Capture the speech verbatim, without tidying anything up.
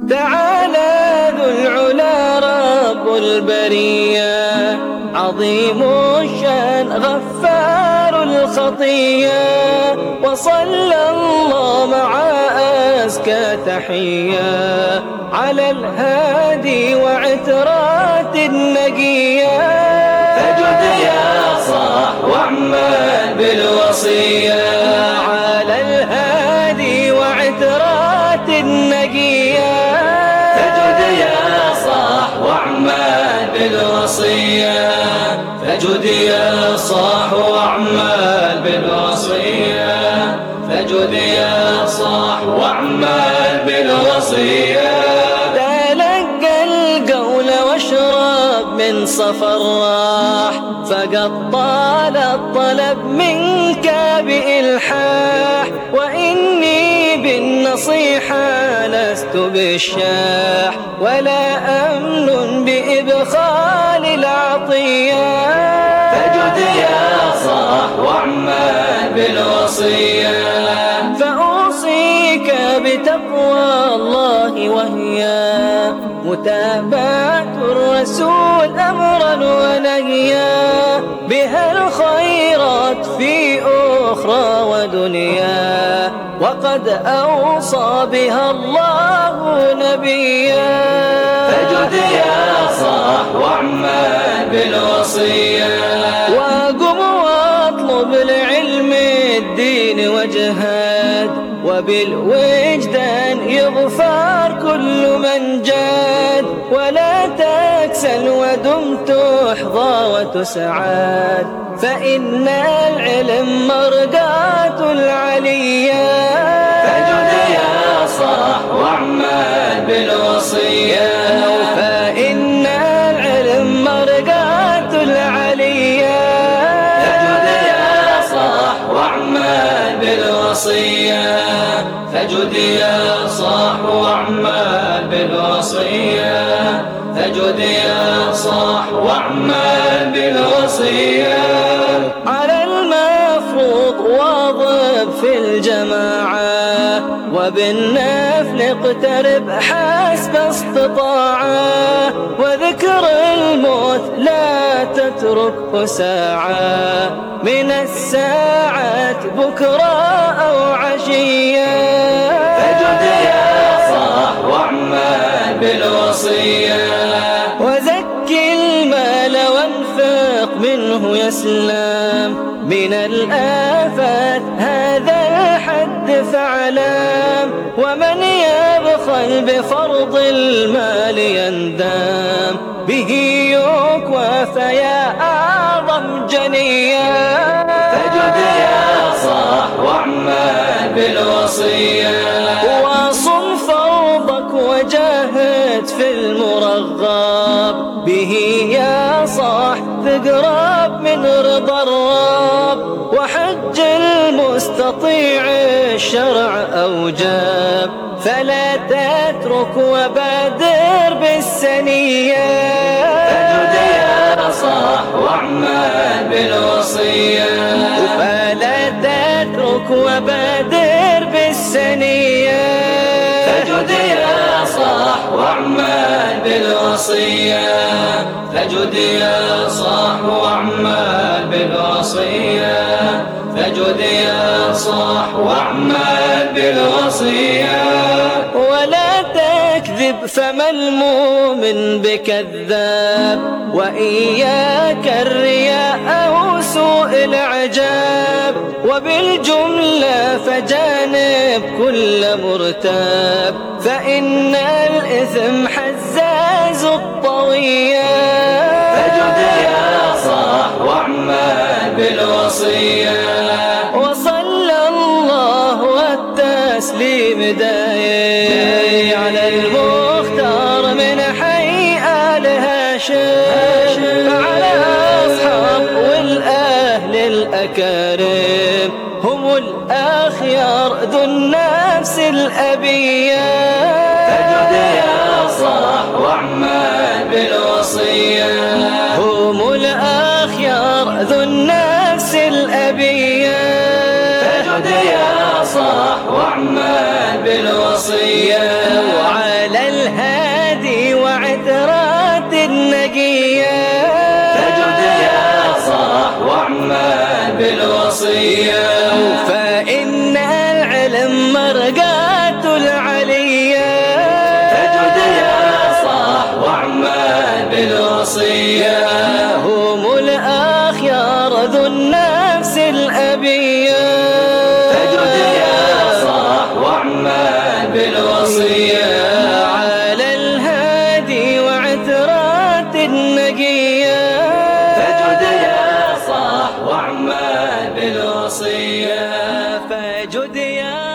تعالى ذو العلا رب البرية، عظيم الشان غفار الخطية، وصلى الله مع أزكى تحية على الهادي وعترات النقية. فجد يا صاح واعمل بالوصية على الهادي وعترات النقية. فجد يا صاح واعمل بالوصية، فجد يا صاح واعمل بالوصية، فجد يا صاح واعمل بالوصية. تلقى القول واشرب من صفا الراح، فقد طال الطلب منك بإلحاح، وإني بالنصيحة لست بالشاح، ولا أمن بإبخال العطية. فجد يا صاح واعمل بالوصية، فأوصيك بتقوى الله، وهي متابعة الرسول أمرا ونهيا، بها الخيرات في أخرى ودنيا، وقد أوصى بها الله نبيا. فجد يا صاح واعمل بالوصية، وقم واطلب لعلم الدين واجهد، وبالوجدان يغفر كل من جاد، ولا تكسل ودم تحظى وتسعد، فإن العلم مرقاة العليا. فجد يا صاح واعمل بالوصية، فإن العلم مرقاة العليا. فجد يا صاح واعمل بالوصية، فجد يا صاح واعمل بالوصية، فجد يا صاح واعمل بالوصية. على المفروض واظب في الجماعة، وبالنفل اقترب حسب استطاعة، وذكر الموت لا تتركه ساعة من الساعات بكرة أو عشية. فجد يا صاح واعمل بالوصية، وزكي المال وانفق منه يسلم من الآفات هذا الحد فاعلم، ومن يبخل بفرض المال يندم، به يكوى فيا أعظم جنيا. فجد يا صاح واعمل بالوصية، وصم فرضك وجاهد في المرغب، به يا صاح تقرب من رضا الرب، وحج المستطيع الشرع أوجب، فلا تترك وبادر بالسنية. فجد يا صاح واعمل بالوصية، فلا تترك وبادر بالسنية. فجد يا صاح واعمل بالوصية، فجد يا صاح واعمل بالوصية، فجد يا صاح واعمل بالوصية. ولا تكذب فما المؤمن بكذاب، وإياك الرياء أو سوء العجاب، وبالجملة فجانب كل مرتاب، فإن الإثم حزاز الطوية. فجد يا صاح واعمل بالوصية، وصلى الله والتسليم دايم على المختار من حي آل هاشم، على أصحاب والأهل الأكارم، هم الأخيار ذو النفس الأبية. فجد يا صاح واعمل بالوصية، هم الأخيار ذو النفس الأبية. فجد يا صاح واعمل بالوصية، وعلى الطرقات العليا. فجد يا صاح واعمل بالوصية، هم الأخيار ذو النفس الأبية. فجد يا صاح واعمل بالوصية، على الهادي وعثرات النقية. فجد يا صاح واعمل بالوصية، فجد يا